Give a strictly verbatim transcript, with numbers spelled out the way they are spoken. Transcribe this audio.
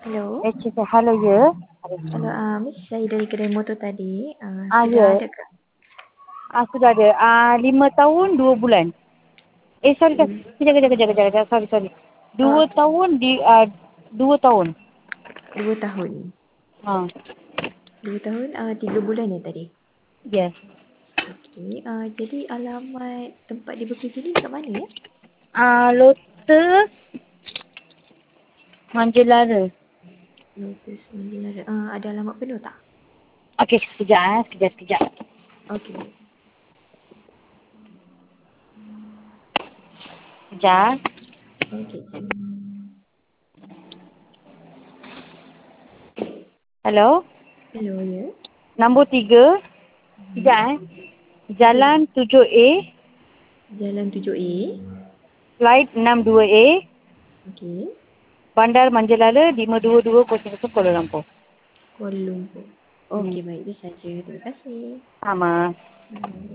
Hello. Eh, cakap hello ya. Hello, um, saya dari kedai motor tadi. Uh, Ah sudah ya. ada ke? Ah sudah ada. Ah lima tahun dua bulan. Eh sorry sorry. Lim- Kejap kejap kejap kejap kejap. Sorry sorry. Uh, Dua tahun di ah dua tahun. dua tahun. Ha. Dua tahun, uh, tiga bulan ya tadi. Yes. Okey. Uh, jadi alamat tempat dia bekerja ni kat mana ya? Ah Lotus Manjelara. Lotus Manjilara. Uh, ada alamat penuh tak? Okey sekejap ah. Sekejap sekejap. Okey, baik. Sekejap. Okey, okey. Hello. Hello, ya. Nombor tiga. Hmm. Sekejap eh. Okey, okey. Jalan tujuh A. Jalan tujuh A. Flight enam dua A. Okey. Bandar Manjelara lima dua dua kosong kosong Kuala Lumpur. Kuala Lumpur. Hmm. Okey, baik. Itu saja. Terima kasih. Sama. Hmm.